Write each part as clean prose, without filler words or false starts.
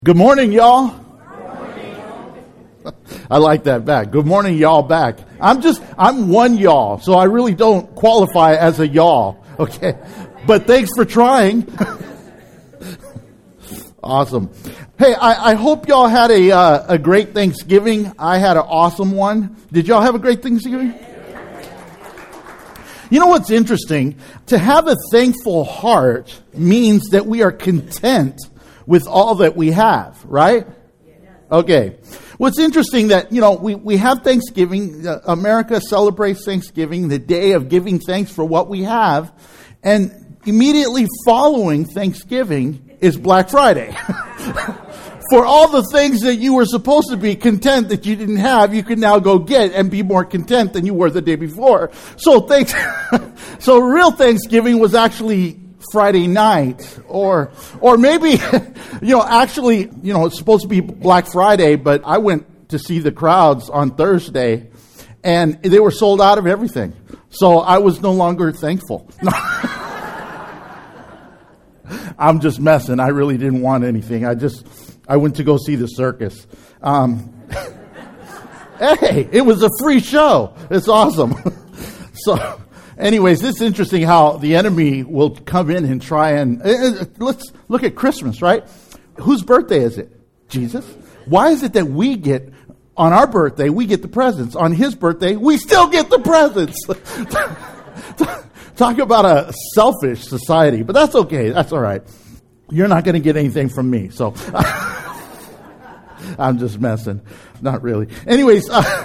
Good morning, y'all. I like that back. Good morning, y'all back. I'm one y'all, so I really don't qualify as a y'all. Okay. But thanks for trying. Awesome. Hey, I hope y'all had a great Thanksgiving. I had an awesome one. Did y'all have a great Thanksgiving? You know what's interesting? To have a thankful heart means that we are content with all that we have, right? Okay. What's interesting that, we have Thanksgiving. America celebrates Thanksgiving, the day of giving thanks for what we have. And immediately following Thanksgiving is Black Friday. For all the things that you were supposed to be content that you didn't have, you can now go get and be more content than you were the day before. So real Thanksgiving was actually Friday night, or maybe, it's supposed to be Black Friday, but I went to see the crowds on Thursday, and they were sold out of everything. So I was no longer thankful. I'm just messing. I really didn't want anything. I went to go see the circus. Hey, it was a free show. It's awesome. So, anyways, it's interesting how the enemy will come in and try and... let's look at Christmas, right? Whose birthday is it? Jesus. Why is it that we get, on our birthday, we get the presents? On his birthday, we still get the presents. Talk about a selfish society, but that's okay. That's all right. You're not going to get anything from me, so... I'm just messing. Not really. Anyways...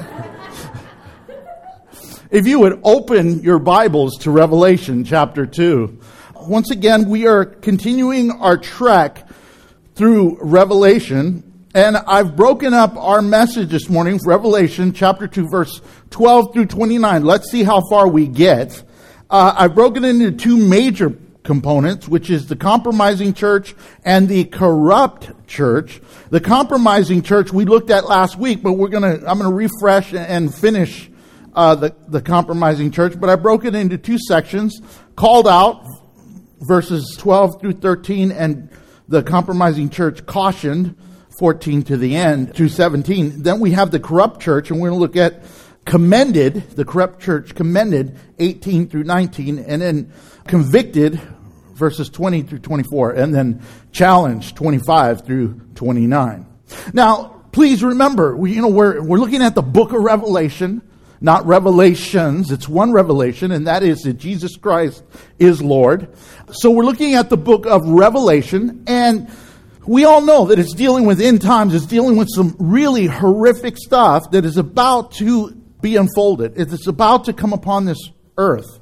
If you would open your Bibles to Revelation chapter 2. Once again, we are continuing our trek through Revelation. And I've broken up our message this morning, Revelation chapter 2, verse 12 through 29. Let's see how far we get. I've broken it into two major components, which is the compromising church and the corrupt church. The compromising church we looked at last week, but I'm going to refresh and finish the compromising church, but I broke it into two sections, called out, verses 12 through 13, and the compromising church cautioned, 14 to the end, through 17. Then we have the corrupt church, and we're going to look at commended, the corrupt church commended, 18 through 19, and then convicted, verses 20 through 24, and then challenged, 25 through 29. Now, please remember, we're looking at the book of Revelation, not revelations. It's one revelation, and that is that Jesus Christ is Lord. So we're looking at the book of Revelation, and we all know that it's dealing with end times. It's dealing with some really horrific stuff that is about to be unfolded. It's about to come upon this earth.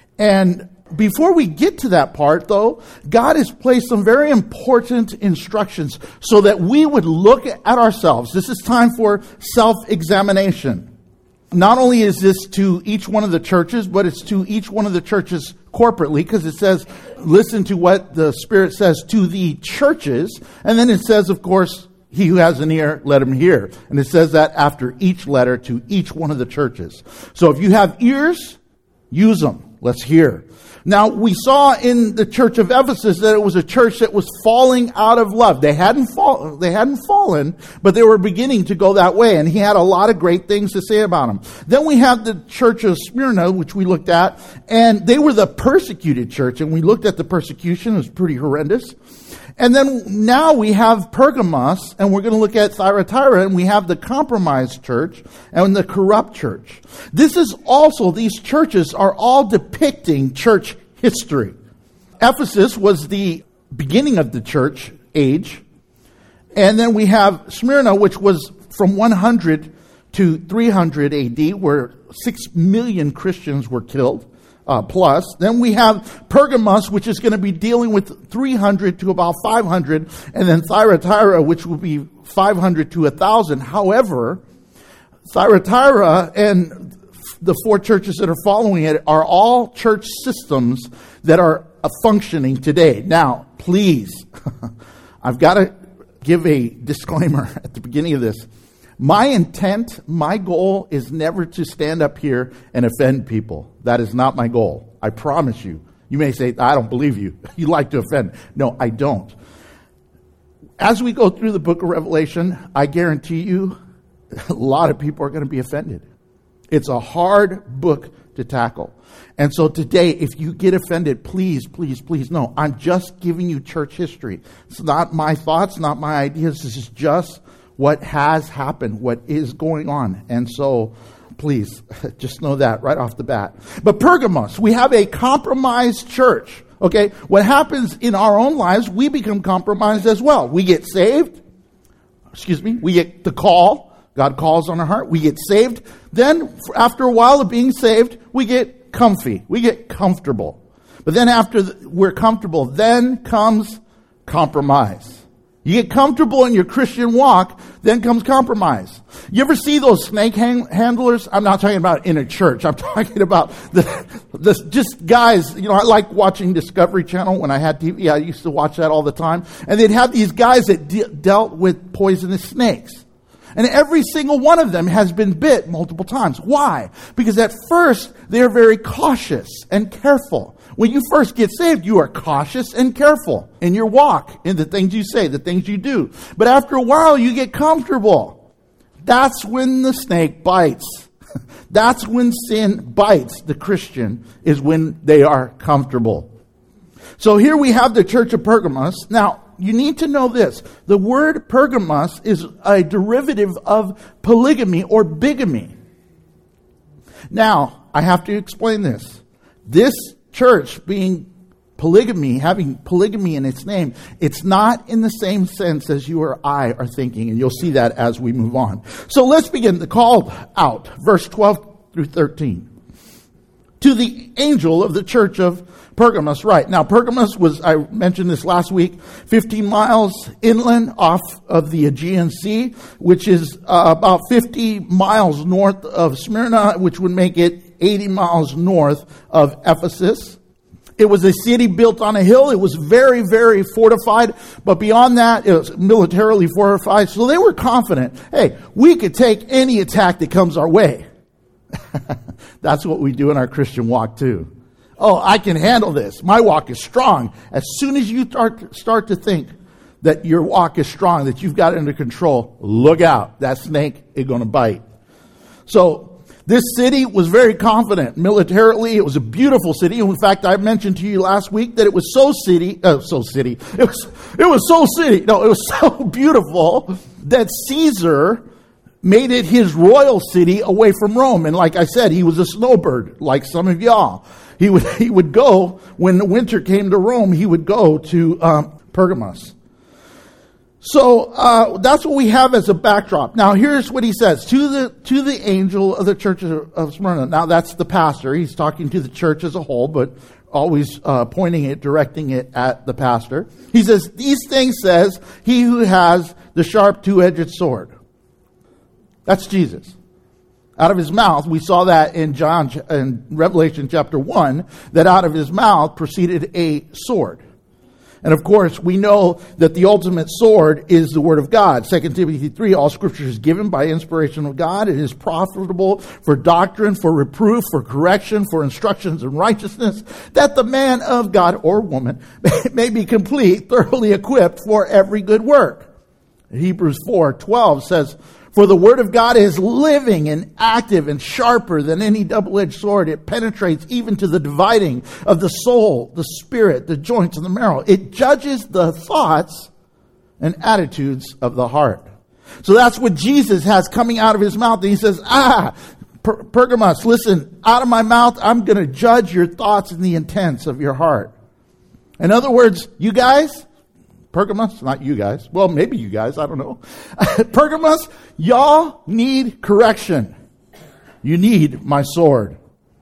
And before we get to that part, though, God has placed some very important instructions so that we would look at ourselves. This is time for self-examination. Not only is this to each one of the churches, but it's to each one of the churches corporately, because it says, listen to what the Spirit says to the churches. And then it says, of course, he who has an ear, let him hear. And it says that after each letter to each one of the churches. So if you have ears, use them. Let's hear. Now, we saw in the church of Ephesus that it was a church that was falling out of love. They hadn't fallen, but they were beginning to go that way. And he had a lot of great things to say about them. Then we have the church of Smyrna, which we looked at, and they were the persecuted church. And we looked at the persecution. It was pretty horrendous. And then now we have Pergamos, and we're going to look at Thyatira, and we have the compromised church and the corrupt church. These churches are all depicting church history. Ephesus was the beginning of the church age. And then we have Smyrna, which was from 100 to 300 AD, where 6 million Christians were killed. Plus. Then we have Pergamos, which is going to be dealing with 300 to about 500, and then Thyatira, which will be 500 to 1,000. However, Thyatira and the four churches that are following it are all church systems that are functioning today. Now, please, I've got to give a disclaimer at the beginning of this. My intent, my goal is never to stand up here and offend people. That is not my goal. I promise you. You may say, I don't believe you. You like to offend. No, I don't. as we go through the book of Revelation, I guarantee you a lot of people are going to be offended. It's a hard book to tackle. And so today, if you get offended, please, please, please know, I'm just giving you church history. It's not my thoughts, not my ideas. This is just what has happened, what is going on. And so, please, just know that right off the bat. But Pergamos, we have a compromised church. Okay, what happens in our own lives, we become compromised as well. We get saved. We get the call. God calls on our heart. We get saved. Then, after a while of being saved, we get comfy. We get comfortable. But then after we're comfortable, then comes compromise. You get comfortable in your Christian walk, then comes compromise. You ever see those snake handlers? I'm not talking about in a church. I'm talking about just guys. You know, I like watching Discovery Channel when I had TV. I used to watch that all the time. And they'd have these guys that dealt with poisonous snakes. And every single one of them has been bit multiple times. Why? Because at first, they're very cautious and careful. When you first get saved, you are cautious and careful in your walk, in the things you say, the things you do. But after a while, you get comfortable. That's when the snake bites. That's when sin bites the Christian, is when they are comfortable. So here we have the church of Pergamos. Now, you need to know this. The word Pergamos is a derivative of polygamy or bigamy. Now, I have to explain this. This church being polygamy, having polygamy in its name, it's not in the same sense as you or I are thinking, and you'll see that as we move on. So let's begin the call out, verse 12 through 13. To the angel of the church of Pergamos, right. Now, Pergamos was, I mentioned this last week, 15 miles inland off of the Aegean Sea, which is about 50 miles north of Smyrna, which would make it 80 miles north of Ephesus. It was a city built on a hill. It was very, very fortified. But beyond that, it was militarily fortified. So they were confident, hey, we could take any attack that comes our way. That's what we do in our Christian walk too. Oh, I can handle this. My walk is strong. As soon as you start to think that your walk is strong, that you've got it under control, look out. That snake is going to bite. So this city was very confident militarily. It was a beautiful city. In fact, I mentioned to you last week that it was so beautiful that Caesar made it his royal city away from Rome. And like I said, he was a snowbird, like some of y'all. He would go, when the winter came to Rome, he would go to Pergamos. So that's what we have as a backdrop. Now here's what he says to the angel of the church of Smyrna. Now that's the pastor. He's talking to the church as a whole, but always directing it at the pastor. He says, these things says he who has the sharp two-edged sword. That's Jesus. Out of his mouth, we saw that in Revelation chapter 1, that out of his mouth proceeded a sword. And of course, we know that the ultimate sword is the Word of God. 2 Timothy 3, all Scripture is given by inspiration of God. It is profitable for doctrine, for reproof, for correction, for instructions in righteousness, that the man of God or woman may be complete, thoroughly equipped for every good work. Hebrews 4:12 says, for the word of God is living and active and sharper than any double-edged sword. It penetrates even to the dividing of the soul, the spirit, the joints, and the marrow. It judges the thoughts and attitudes of the heart. So that's what Jesus has coming out of his mouth. And he says, Pergamos, listen, out of my mouth, I'm going to judge your thoughts and the intents of your heart. In other words, you guys, Pergamos, not you guys. Well, maybe you guys, I don't know. Pergamos, y'all need correction. You need my sword.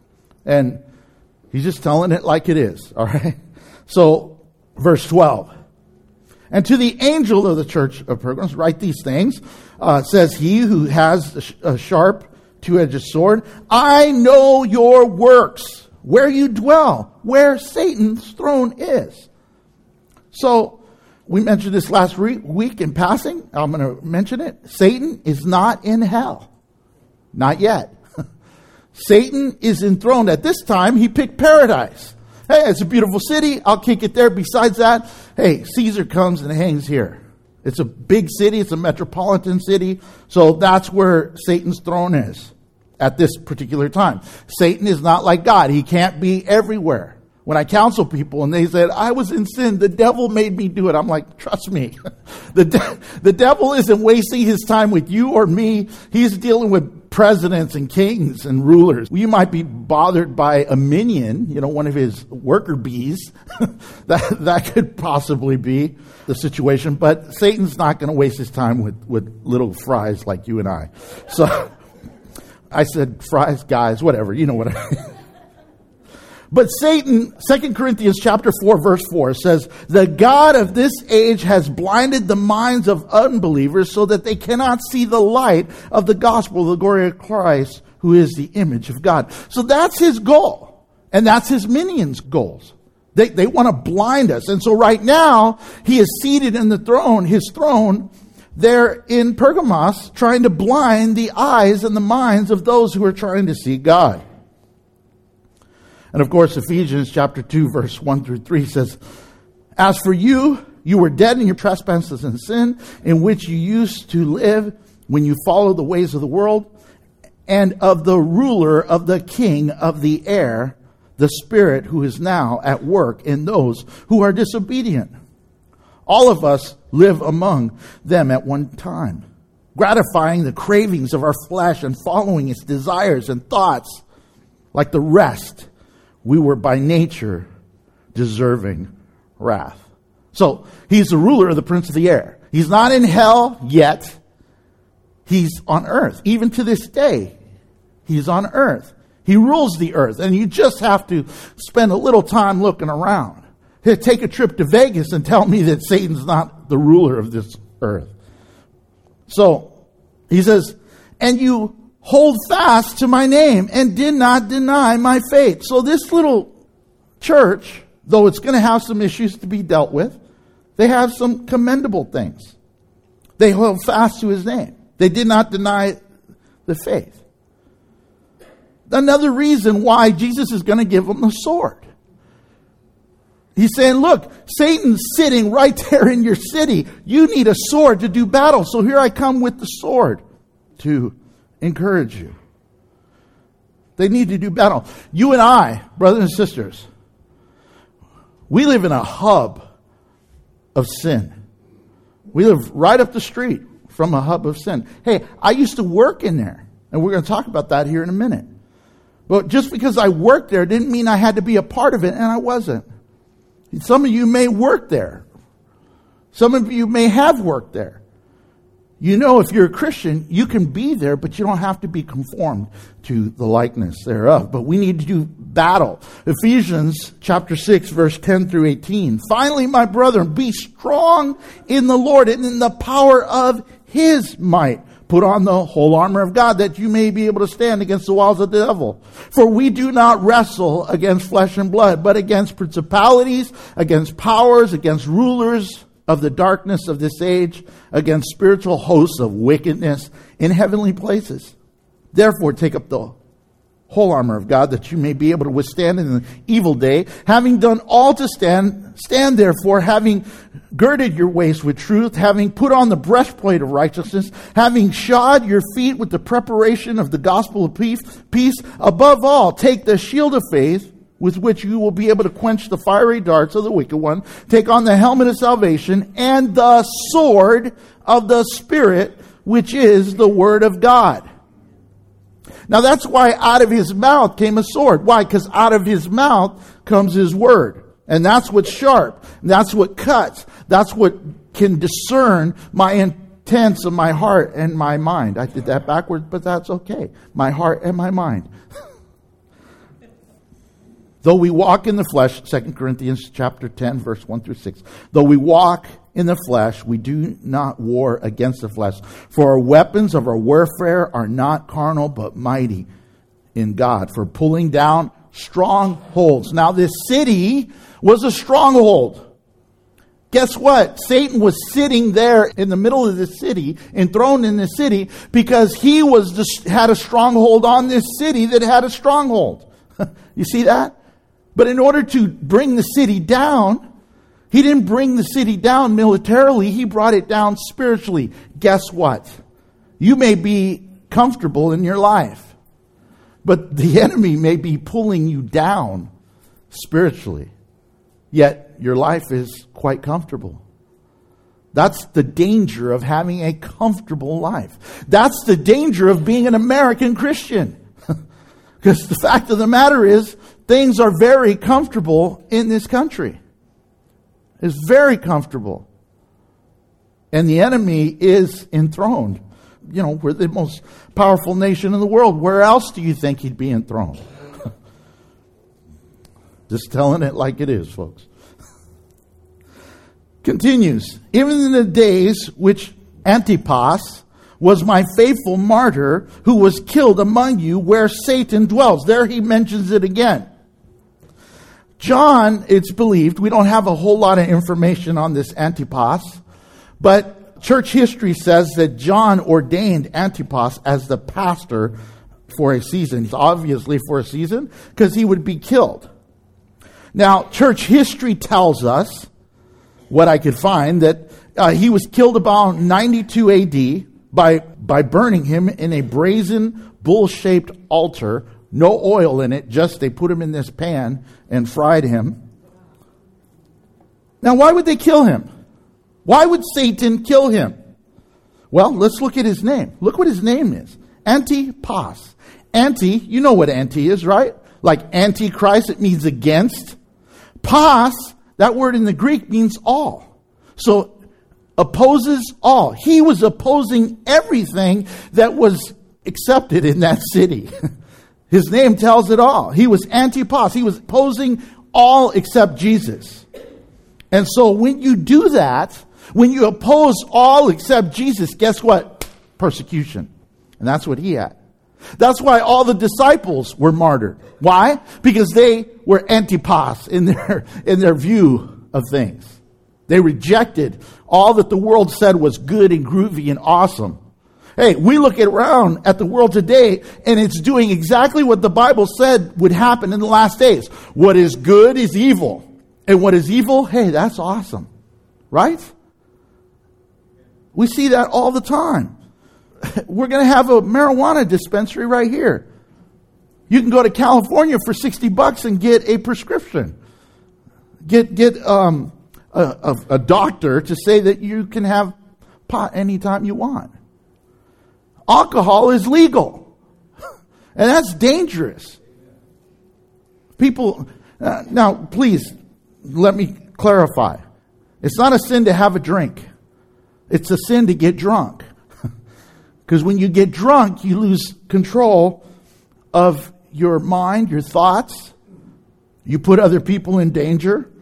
And he's just telling it like it is, all right? So, verse 12. And to the angel of the church of Pergamos, write these things, says he who has a sharp two-edged sword, I know your works, where you dwell, where Satan's throne is. So, we mentioned this last week in passing. I'm going to mention it. Satan is not in hell. Not yet. Satan is enthroned. At this time, he picked paradise. Hey, it's a beautiful city. I'll kick it there. Besides that, hey, Caesar comes and hangs here. It's a big city. It's a metropolitan city. So that's where Satan's throne is at this particular time. Satan is not like God. He can't be everywhere. When I counsel people and they said, I was in sin, the devil made me do it. I'm like, trust me. The devil isn't wasting his time with you or me. He's dealing with presidents and kings and rulers. You might be bothered by a minion, one of his worker bees. that could possibly be the situation. But Satan's not going to waste his time with little fries like you and I. So I said fries, guys, whatever. You know what I mean. But Satan, 2 Corinthians chapter 4, verse 4 says, the God of this age has blinded the minds of unbelievers so that they cannot see the light of the gospel of the glory of Christ, who is the image of God. So that's his goal. And that's his minions' goals. They want to blind us. And so right now, he is seated in the throne, his throne, there in Pergamos, trying to blind the eyes and the minds of those who are trying to see God. And of course, Ephesians chapter 2, verse 1 through 3 says, as for you were dead in your trespasses and sin, in which you used to live when you followed the ways of the world, and of the ruler of the king of the air, the spirit who is now at work in those who are disobedient. All of us live among them at one time, gratifying the cravings of our flesh and following its desires and thoughts. Like the rest, we were by nature deserving wrath. So he's the ruler of the prince of the air. He's not in hell yet. He's on earth. Even to this day, he's on earth. He rules the earth. And you just have to spend a little time looking around. Take a trip to Vegas and tell me that Satan's not the ruler of this earth. So he says, and you hold fast to my name and did not deny my faith. So this little church, though it's going to have some issues to be dealt with, they have some commendable things. They hold fast to his name. They did not deny the faith. Another reason why Jesus is going to give them the sword. He's saying, look, Satan's sitting right there in your city. You need a sword to do battle. So here I come with the sword to encourage you. They need to do battle. You and I, brothers and sisters, we live in a hub of sin. We live right up the street from a hub of sin. Hey, I used to work in there, and we're going to talk about that here in a minute. But just because I worked there didn't mean I had to be a part of it, and I wasn't. Some of you may work there. Some of you may have worked there. If you're a Christian, you can be there, but you don't have to be conformed to the likeness thereof. But we need to do battle. Ephesians chapter 6, verse 10 through 18. Finally, my brethren, be strong in the Lord and in the power of his might. Put on the whole armor of God that you may be able to stand against the wiles of the devil. For we do not wrestle against flesh and blood, but against principalities, against powers, against rulers of the darkness of this age, against spiritual hosts of wickedness in heavenly places. Therefore, take up the whole armor of God that you may be able to withstand in the evil day. Having done all to stand, stand therefore, having girded your waist with truth, having put on the breastplate of righteousness, having shod your feet with the preparation of the gospel of peace. Above all, take the shield of faith, with which you will be able to quench the fiery darts of the wicked one. Take on the helmet of salvation and the sword of the Spirit, which is the word of God. Now that's why out of his mouth came a sword. Why? Because out of his mouth comes his word. And that's what's sharp. And that's what cuts. That's what can discern my intents of my heart and my mind. I did that backwards, but that's okay. My heart and my mind. Though we walk in the flesh, 2 Corinthians chapter 10, verse 1 through 6. Though we walk in the flesh, we do not war against the flesh. For our weapons of our warfare are not carnal, but mighty in God, for pulling down strongholds. Now this city was a stronghold. Guess what? Satan was sitting there in the middle of the city, enthroned in the city, because he had a stronghold on this city that had a stronghold. You see that? But in order to bring the city down, He didn't bring the city down militarily. He brought it down spiritually. Guess what? You may be comfortable in your life, but the enemy may be pulling you down spiritually. Yet your life is quite comfortable. That's the danger of having a comfortable life. That's the danger of being an American Christian. Because the fact of the matter is, things are very comfortable in this country. It's very comfortable. And the enemy is enthroned. You know, we're the most powerful nation in the world. Where else do you think he'd be enthroned? Just telling it like it is, folks. Continues. Even in the days which Antipas was my faithful martyr, who was killed among you where Satan dwells. There he mentions it again. John, it's believed, we don't have a whole lot of information on this Antipas, but church history says that John ordained Antipas as the pastor for a season. Obviously for a season, because he would be killed. Now, church history tells us, what I could find, that he was killed about 92 AD by burning him in a brazen, bull-shaped altar. No oil in it, just they put him in this pan and fried him. Now, why would they kill him? Why would Satan kill him? Well, let's look at his name. Look what his name is. Antipas. Anti, you know what anti is, right? Like Antichrist, it means against. Pas, that word in the Greek means all. So, opposes all. He was opposing everything that was accepted in that city. His name tells it all. He was Antipas. He was opposing all except Jesus. And so when you do that, when you oppose all except Jesus, guess what? Persecution. And that's what he had. That's why all the disciples were martyred. Why? Because they were Antipas in their view of things. They rejected all that the world said was good and groovy and awesome. Hey, we look around at the world today, and it's doing exactly what the Bible said would happen in the last days. What is good is evil. And what is evil, hey, that's awesome. Right? We see that all the time. We're going to have a marijuana dispensary right here. You can go to California for $60 and get a prescription. Get a doctor to say that you can have pot anytime you want. Alcohol is legal. And that's dangerous. People, now please, let me clarify. It's not a sin to have a drink. It's a sin to get drunk. Because when you get drunk, you lose control of your mind, your thoughts. You put other people in danger.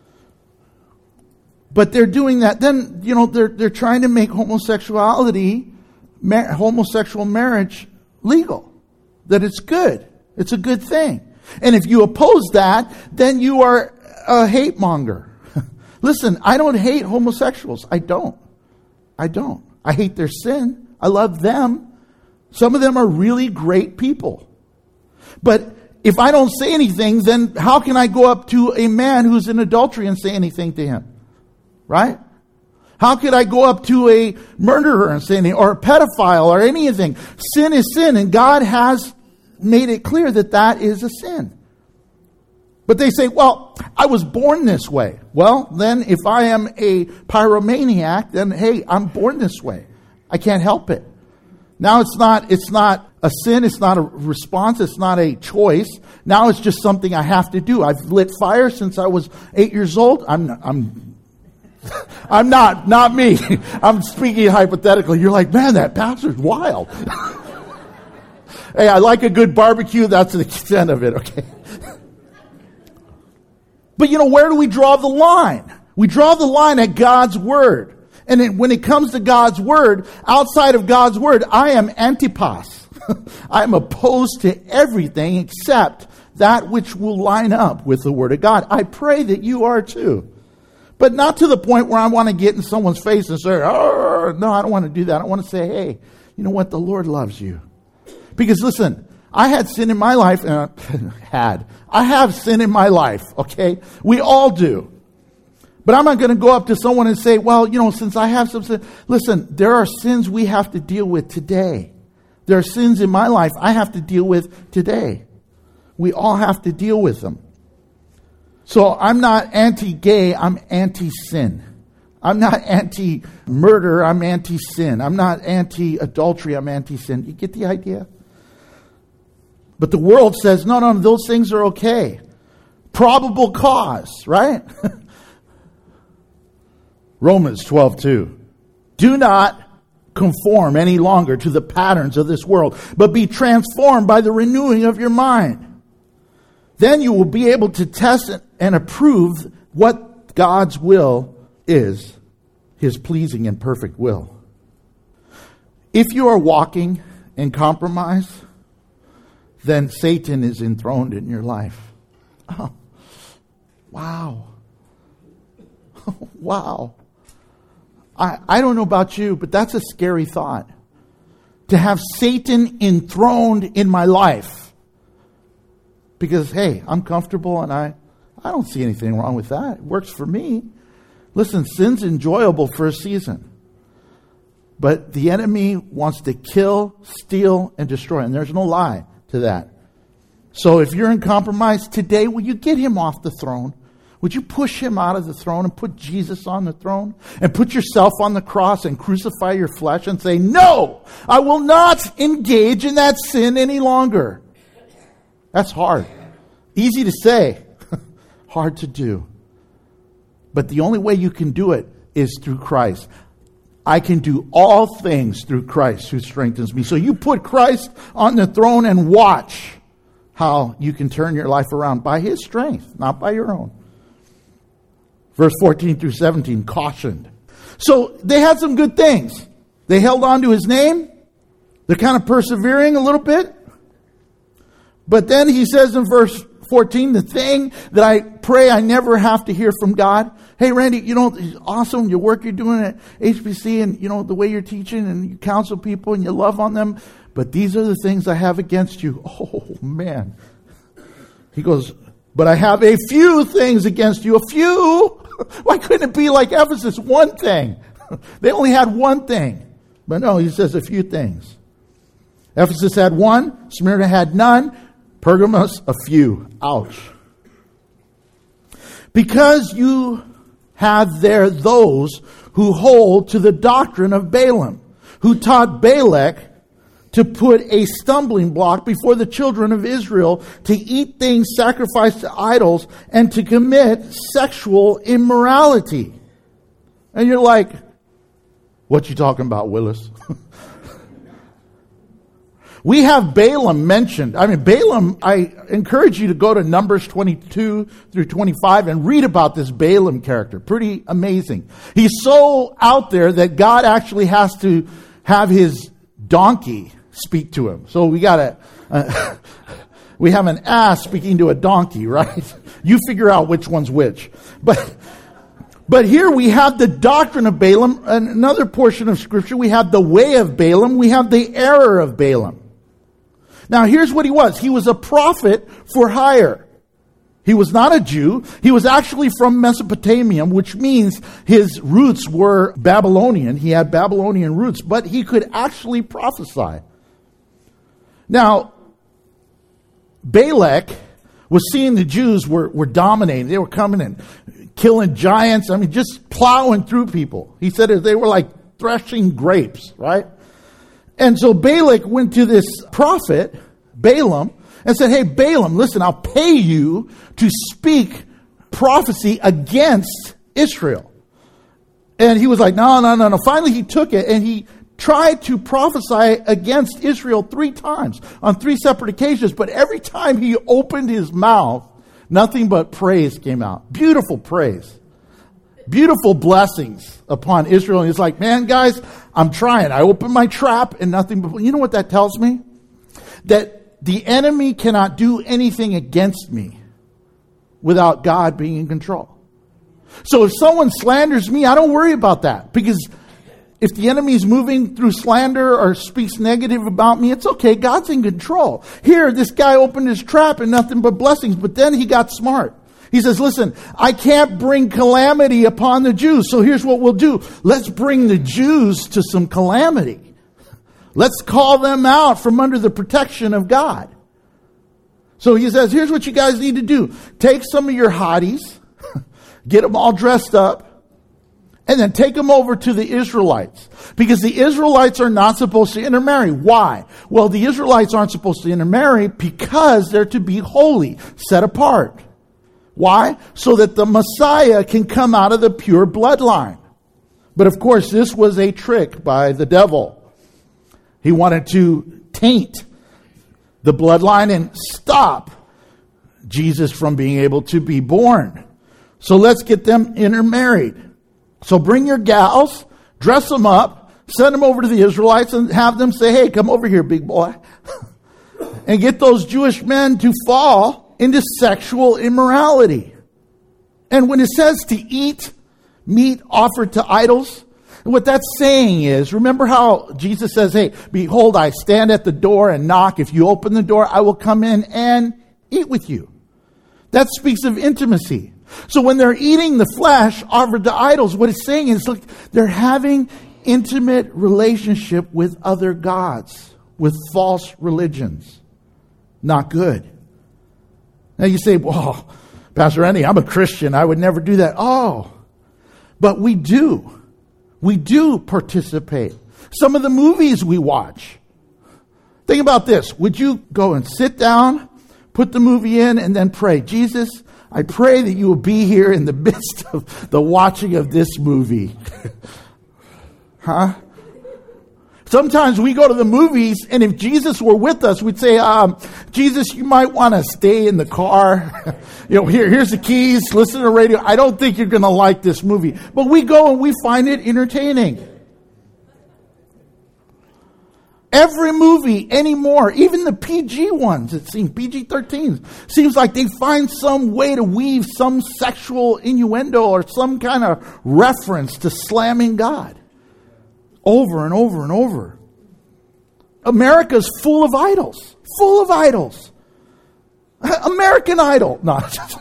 But they're doing that. Then, you know, they're trying to make homosexuality, homosexual marriage legal. That it's good. It's a good thing. And if you oppose that, then you are a hate monger. Listen, I don't hate homosexuals. I don't. I hate their sin. I love them. Some of them are really great people. But if I don't say anything, then how can I go up to a man who's in adultery and say anything to him? Right? How could I go up to a murderer and say anything, or a pedophile or anything? Sin is sin, and God has made it clear that that is a sin. But they say, well, I was born this way. Well, then if I am a pyromaniac, then hey, I'm born this way. I can't help it. Now it's not a sin, it's not a response, it's not a choice. Now it's just something I have to do. I've lit fire since I was 8 years old. I'm not me. I'm speaking hypothetically. You're like, man, that pastor's wild. Hey, I like a good barbecue. That's the extent of it, okay? But you know, where do we draw the line? We draw the line at God's Word. And when it comes to God's Word, outside of God's Word, I am Antipas. I am opposed to everything except that which will line up with the Word of God. I pray that you are too. But not to the point where I want to get in someone's face and say, oh, no, I don't want to do that. I want to say, hey, you know what? The Lord loves you. Because listen, I had sin in my life. I have sin in my life, okay? We all do. But I'm not going to go up to someone and say, well, since I have some sin. Listen, there are sins we have to deal with today. There are sins in my life I have to deal with today. We all have to deal with them. So I'm not anti-gay, I'm anti-sin. I'm not anti-murder, I'm anti-sin. I'm not anti-adultery, I'm anti-sin. You get the idea? But the world says, no, those things are okay. Probable cause, right? Romans 12:2. Do not conform any longer to the patterns of this world, but be transformed by the renewing of your mind. Then you will be able to test and approve what God's will is, His pleasing and perfect will. If you are walking in compromise, then Satan is enthroned in your life. Oh, wow. Wow. I don't know about you, but that's a scary thought. To have Satan enthroned in my life. Because, hey, I'm comfortable and I don't see anything wrong with that. It works for me. Listen, sin's enjoyable for a season. But the enemy wants to kill, steal, and destroy. And there's no lie to that. So if you're in compromise today, will you get him off the throne? Would you push him out of the throne and put Jesus on the throne? And put yourself on the cross and crucify your flesh and say, no, I will not engage in that sin any longer. That's hard. Easy to say, hard to do. But the only way you can do it is through Christ. I can do all things through Christ who strengthens me. So you put Christ on the throne and watch how you can turn your life around by His strength, not by your own. Verse 14 through 17, cautioned. So they had some good things. They held on to His name. They're kind of persevering a little bit. But then he says in verse 14, the thing that I pray I never have to hear from God. Hey, Randy, it's awesome, your work you're doing at HBC and, the way you're teaching and you counsel people and you love on them. But these are the things I have against you. Oh, man. He goes, but I have a few things against you. A few? Why couldn't it be like Ephesus? One thing. They only had one thing. But no, he says a few things. Ephesus had one. Smyrna had none. Pergamos, a few. Ouch. Because you have there those who hold to the doctrine of Balaam, who taught Balak to put a stumbling block before the children of Israel, to eat things sacrificed to idols, and to commit sexual immorality. And you're like, what you talking about, Willis? We have Balaam mentioned. Balaam, I encourage you to go to Numbers 22 through 25 and read about this Balaam character. Pretty amazing. He's so out there that God actually has to have his donkey speak to him. So we have an ass speaking to a donkey, right? You figure out which one's which. But here we have the doctrine of Balaam. Another portion of Scripture, we have the way of Balaam. We have the error of Balaam. Now, here's what he was. He was a prophet for hire. He was not a Jew. He was actually from Mesopotamia, which means his roots were Babylonian. He had Babylonian roots, but he could actually prophesy. Now, Balak was seeing the Jews were dominating. They were coming and killing giants. Just plowing through people. He said they were like threshing grapes, right? And so Balak went to this prophet, Balaam, and said, hey, Balaam, listen, I'll pay you to speak prophecy against Israel. And he was like, no. Finally, he took it and he tried to prophesy against Israel 3 times on 3 separate occasions. But every time he opened his mouth, nothing but praise came out. Beautiful praise. Beautiful blessings upon Israel. And he's like, man, guys, I'm trying. I open my trap and nothing but... You know what that tells me? That the enemy cannot do anything against me without God being in control. So if someone slanders me, I don't worry about that. Because if the enemy is moving through slander or speaks negative about me, it's okay. God's in control. Here, this guy opened his trap and nothing but blessings. But then he got smart. He says, listen, I can't bring calamity upon the Jews. So here's what we'll do. Let's bring the Jews to some calamity. Let's call them out from under the protection of God. So he says, here's what you guys need to do. Take some of your hotties, get them all dressed up, and then take them over to the Israelites. Because the Israelites are not supposed to intermarry. Why? Well, the Israelites aren't supposed to intermarry because they're to be holy, set apart. Why? So that the Messiah can come out of the pure bloodline. But of course, this was a trick by the devil. He wanted to taint the bloodline and stop Jesus from being able to be born. So let's get them intermarried. So bring your gals, dress them up, send them over to the Israelites and have them say, hey, come over here, big boy. And get those Jewish men to fall into sexual immorality. And when it says to eat meat offered to idols, what that's saying is, remember how Jesus says, hey, behold, I stand at the door and knock. If you open the door, I will come in and eat with you. That speaks of intimacy. So when they're eating the flesh offered to idols, what it's saying is, look, they're having intimate relationship with other gods, with false religions. Not good. Now you say, well, Pastor Andy, I'm a Christian. I would never do that. Oh, but we do. We do participate. Some of the movies we watch. Think about this. Would you go and sit down, put the movie in, and then pray, Jesus, I pray that you will be here in the midst of the watching of this movie. Huh? Sometimes we go to the movies, and if Jesus were with us, we'd say, Jesus, you might want to stay in the car. Here's the keys. Listen to the radio. I don't think you're going to like this movie. But we go and we find it entertaining. Every movie anymore, even the PG ones, it seems, PG-13s, seems like they find some way to weave some sexual innuendo or some kind of reference to slamming God. Over and over and over. America's full of idols. Full of idols. American Idol. No,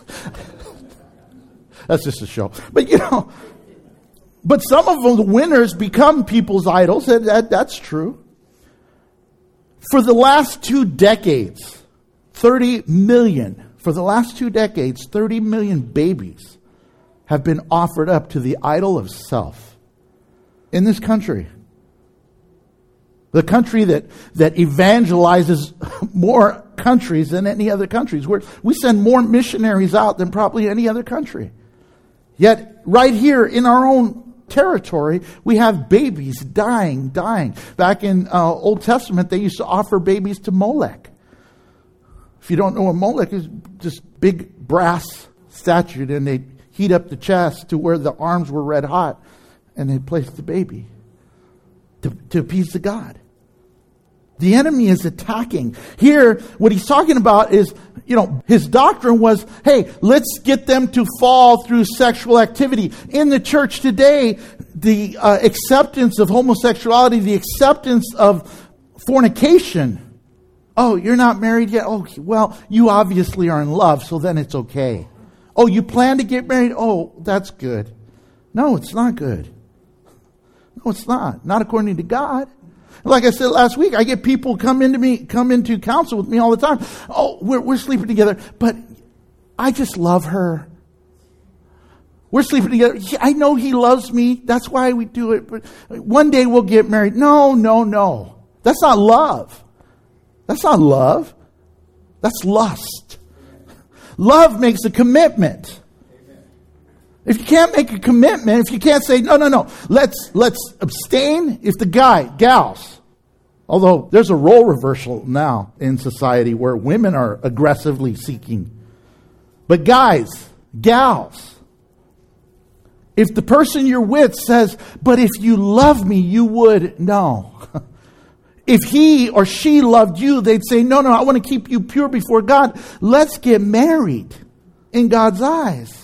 that's just a show. But but some of them, the winners, become people's idols. That's true. For the last 2 decades, 30 million babies have been offered up to the idol of self. In this country. The country that evangelizes more countries than any other countries. We send more missionaries out than probably any other country. Yet, right here in our own territory, we have babies dying. Back in Old Testament, they used to offer babies to Molech. If you don't know what Molech is, just big brass statue, and they heat up the chest to where the arms were red hot. And they placed the baby to appease the god. The enemy is attacking. Here, what he's talking about is, his doctrine was, hey, let's get them to fall through sexual activity. In the church today, the acceptance of homosexuality, the acceptance of fornication. Oh, you're not married yet? Oh, well, you obviously are in love, so then it's okay. Oh, you plan to get married? Oh, that's good. No, it's not good. No, it's not. Not according to God. Like I said last week, I get people come into counsel with me all the time. Oh, we're sleeping together, but I just love her. We're sleeping together. I know he loves me. That's why we do it. But one day we'll get married. No. That's not love. That's not love. That's lust. Love makes a commitment. If you can't make a commitment, if you can't say, no, let's abstain. If the gals, although there's a role reversal now in society where women are aggressively seeking. But guys, gals, if the person you're with says, but if you love me, you would, no. If he or she loved you, they'd say, no, I want to keep you pure before God. Let's get married in God's eyes.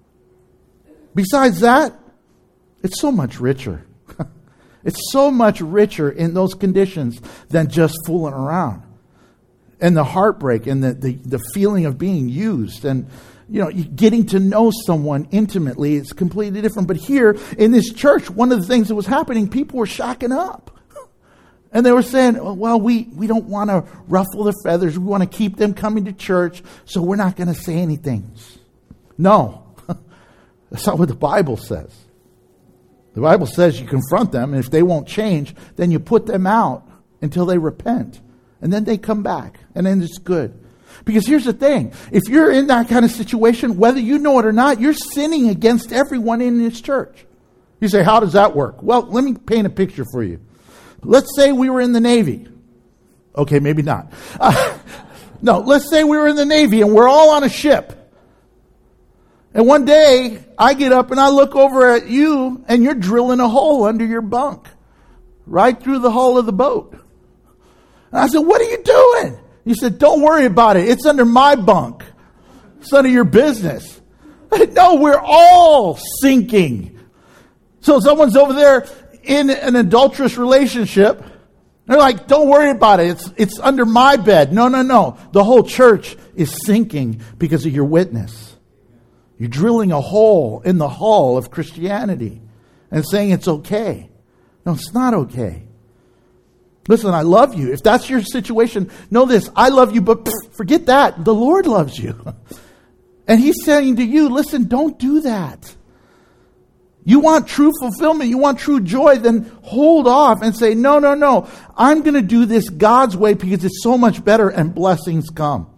Besides that, it's so much richer. It's so much richer in those conditions than just fooling around. And the heartbreak and the feeling of being used. And getting to know someone intimately is completely different. But here in this church, one of the things that was happening, people were shacking up. And they were saying, well, we don't want to ruffle their feathers. We want to keep them coming to church, so we're not going to say anything. No, that's not what the Bible says. The Bible says you confront them, and if they won't change, then you put them out until they repent. And then they come back, and then it's good. Because here's the thing. If you're in that kind of situation, whether you know it or not, you're sinning against everyone in this church. You say, how does that work? Well, let me paint a picture for you. Let's say we were in the Navy. Okay, maybe not. No, let's say we were in the Navy and we're all on a ship. And one day, I get up and I look over at you and you're drilling a hole under your bunk. Right through the hull of the boat. And I said, what are you doing? You said, don't worry about it. It's under my bunk. It's none of your business. No, we're all sinking. So someone's over there in an adulterous relationship. They're like, don't worry about it. It's under my bed. No. The whole church is sinking because of your witness. You're drilling a hole in the hull of Christianity and saying it's okay. No, it's not okay. Listen, I love you. If that's your situation, know this. I love you, but forget that. The Lord loves you. And He's saying to you, listen, don't do that. You want true fulfillment, you want true joy, then hold off and say, no. I'm going to do this God's way because it's so much better and blessings come.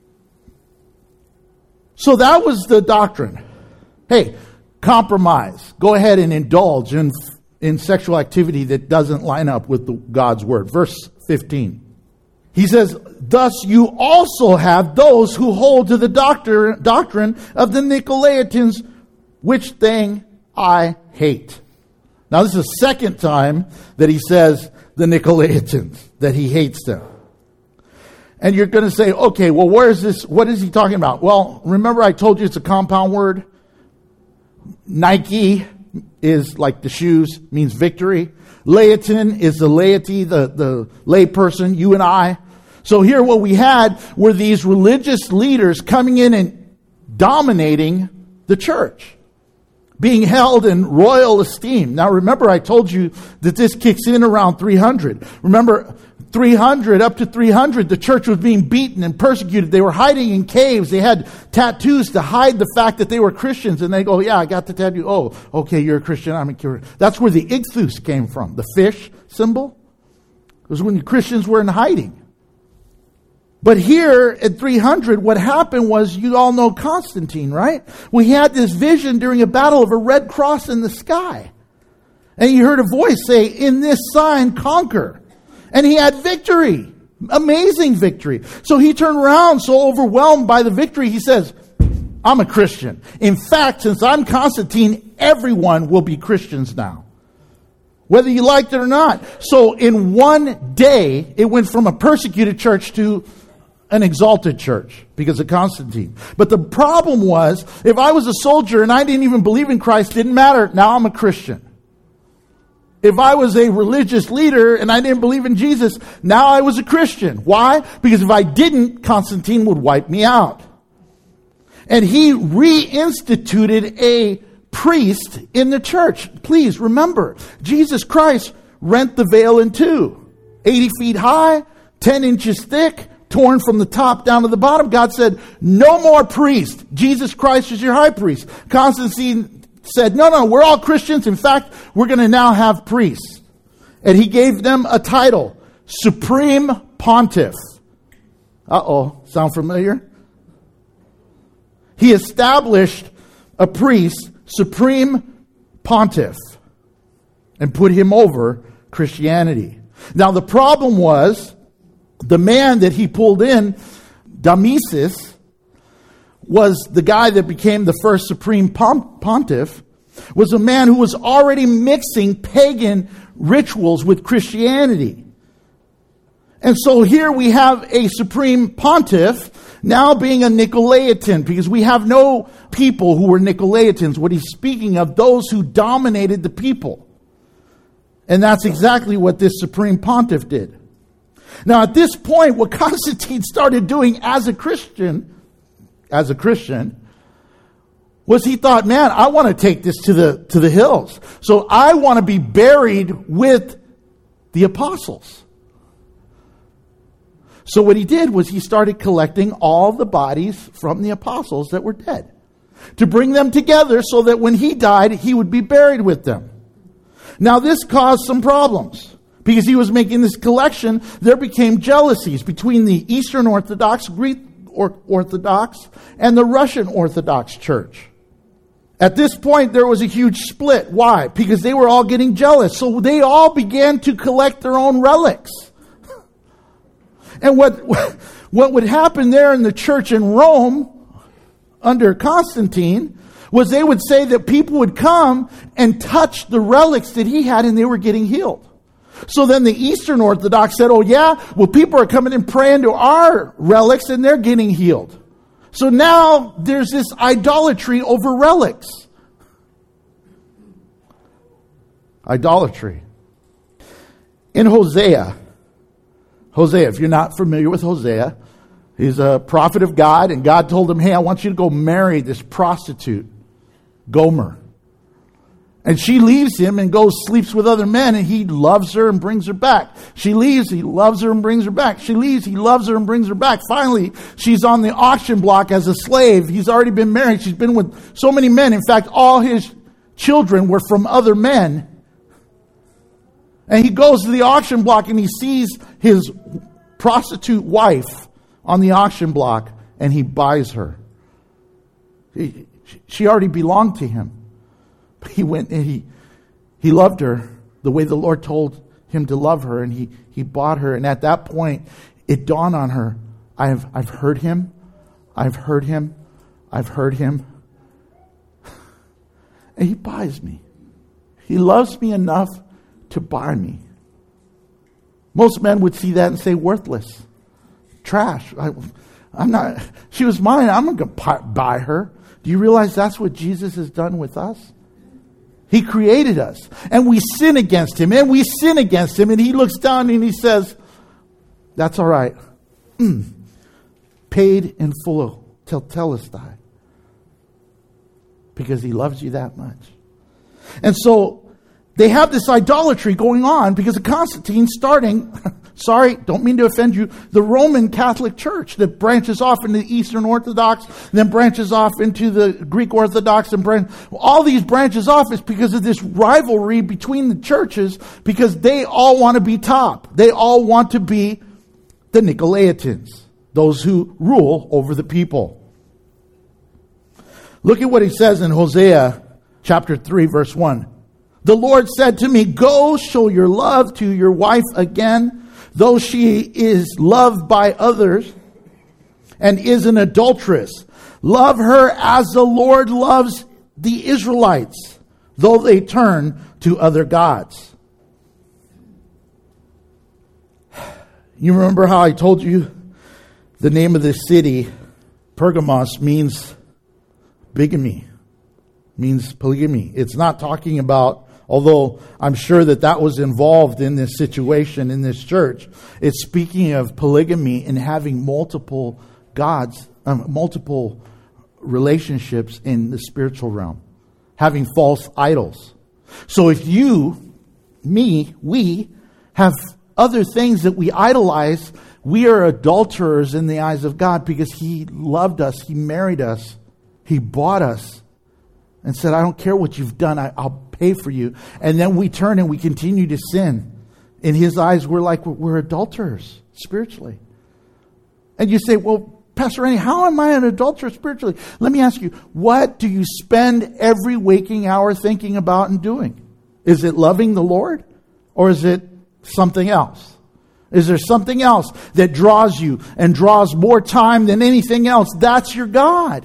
So that was the doctrine. Hey, compromise. Go ahead and indulge in sexual activity that doesn't line up with God's word. Verse 15. He says, thus you also have those who hold to the doctrine of the Nicolaitans, which thing I hate. Now this is the second time that he says the Nicolaitans, that he hates them. And you're going to say, okay, well, where is this? What is he talking about? Well, remember I told you it's a compound word. Nike is like the shoes, means victory. Laity is the laity, the lay person, you and I. So here what we had were these religious leaders coming in and dominating the church, being held in royal esteem. Now remember I told you that this kicks in around 300. Remember 300, up to 300, the church was being beaten and persecuted. They were hiding in caves. They had tattoos to hide the fact that they were Christians. And they go, yeah, I got the tattoo. Oh, okay, you're a Christian. I'm a Christian. That's where the ichthus came from, the fish symbol. It was when the Christians were in hiding. But here at 300, what happened was, you all know Constantine, right? We had this vision during a battle of a red cross in the sky. And you heard a voice say, in this sign, conquer. And he had victory. Amazing victory. So he turned around so overwhelmed by the victory, he says, I'm a Christian. In fact, since I'm Constantine, everyone will be Christians now. Whether you liked it or not. So in one day, it went from a persecuted church to an exalted church because of Constantine. But the problem was, if I was a soldier and I didn't even believe in Christ, didn't matter. Now I'm a Christian. If I was a religious leader and I didn't believe in Jesus, now I was a Christian. Why? Because if I didn't, Constantine would wipe me out. And he reinstituted a priest in the church. Please remember, Jesus Christ rent the veil in two. 80 feet high, 10 inches thick, torn from the top down to the bottom. God said, no more priest. Jesus Christ is your high priest. Constantine said, no, we're all Christians. In fact, we're going to now have priests. And he gave them a title, Supreme Pontiff. Sound familiar? He established a priest, Supreme Pontiff, and put him over Christianity. Now the problem was, the man that he pulled in, Damasus, was the guy that became the first supreme pontiff, was a man who was already mixing pagan rituals with Christianity. And so here we have a supreme pontiff now being a Nicolaitan, because we have no people who were Nicolaitans. What he's speaking of, those who dominated the people. And that's exactly what this supreme pontiff did. Now at this point, what Constantine started doing as a Christian, was he thought, man, I want to take this to the hills. So I want to be buried with the apostles. So what he did was he started collecting all the bodies from the apostles that were dead to bring them together so that when he died, he would be buried with them. Now this caused some problems. Because he was making this collection, there became jealousies between the Eastern Orthodox, Greek Orthodox, and the Russian Orthodox Church. At this point, there was a huge split. Why? Because they were all getting jealous. So they all began to collect their own relics. And what would happen there in the church in Rome, under Constantine, was they would say that people would come and touch the relics that he had and they were getting healed. So then the Eastern Orthodox said, oh yeah, well people are coming and praying to our relics and they're getting healed. So now there's this idolatry over relics. Idolatry. In Hosea, if you're not familiar with Hosea, he's a prophet of God, and God told him, hey, I want you to go marry this prostitute, Gomer. And she leaves him and goes sleeps with other men, and he loves her and brings her back. She leaves, he loves her and brings her back. She leaves, he loves her and brings her back. Finally, she's on the auction block as a slave. He's already been married. She's been with so many men. In fact, all his children were from other men. And he goes to the auction block and he sees his prostitute wife on the auction block and he buys her. She already belonged to him. But he went and he loved her the way the Lord told him to love her, and he bought her. And at that point, it dawned on her, I've heard him. I've heard him. I've heard him. And he buys me. He loves me enough to buy me. Most men would see that and say, worthless. Trash. I'm not, she was mine. I'm not going to buy her. Do you realize that's what Jesus has done with us? He created us, and we sin against him, and we sin against him, and he looks down and he says, that's all right. Paid in full tetelestai. Because he loves you that much. And so they have this idolatry going on because of Constantine starting, sorry, don't mean to offend you, the Roman Catholic Church that branches off into the Eastern Orthodox, then branches off into the Greek Orthodox, and all these branches off is because of this rivalry between the churches, because they all want to be top. They all want to be the Nicolaitans, those who rule over the people. Look at what he says in Hosea chapter 3, verse 1. The Lord said to me, go show your love to your wife again, though she is loved by others and is an adulteress. Love her as the Lord loves the Israelites, though they turn to other gods. You remember how I told you the name of this city, Pergamos, means bigamy, means polygamy. It's not talking about, although I'm sure that was involved in this situation in this church. It's speaking of polygamy and having multiple gods, multiple relationships in the spiritual realm. Having false idols. So if you, me, we have other things that we idolize, we are adulterers in the eyes of God because he loved us, he married us, he bought us. And said, I don't care what you've done, I'll pay for you. And then we turn and we continue to sin. In his eyes, we're adulterers spiritually. And you say, well, Pastor Randy, how am I an adulterer spiritually? Let me ask you, what do you spend every waking hour thinking about and doing? Is it loving the Lord? Or is it something else? Is there something else that draws you and draws more time than anything else? That's your God.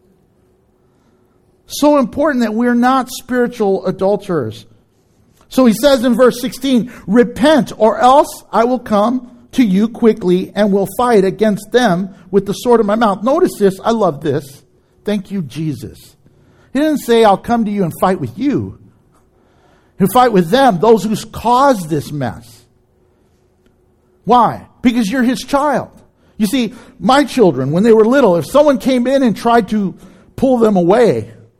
So important that we're not spiritual adulterers. So he says in verse 16, repent, or else I will come to you quickly and will fight against them with the sword of my mouth. Notice this. I love this. Thank you, Jesus. He didn't say I'll come to you and fight with you. He'll fight with them, those who's caused this mess. Why? Because you're his child. You see, my children, when they were little, if someone came in and tried to pull them away,